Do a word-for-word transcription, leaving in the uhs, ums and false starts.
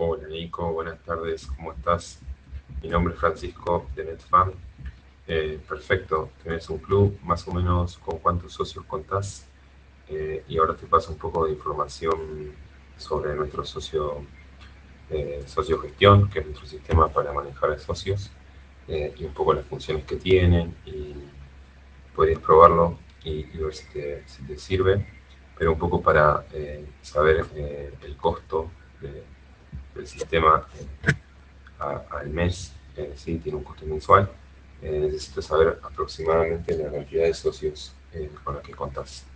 Hola Nico, buenas tardes, ¿cómo estás? Mi nombre es Francisco de NetFan. Eh, perfecto, tenés un club, más o menos con cuántos socios contás. Eh, y ahora te paso un poco de información sobre nuestro socio, eh, socio gestión, que es nuestro sistema para manejar a socios, eh, y un poco las funciones que tienen. Y podrías probarlo y, y ver si te, si te sirve, pero un poco para eh, saber eh, el costo de- del sistema a- al mes, eh, sí, tiene un costo mensual. Eh, necesito saber aproximadamente la cantidad de socios eh, con la que contás.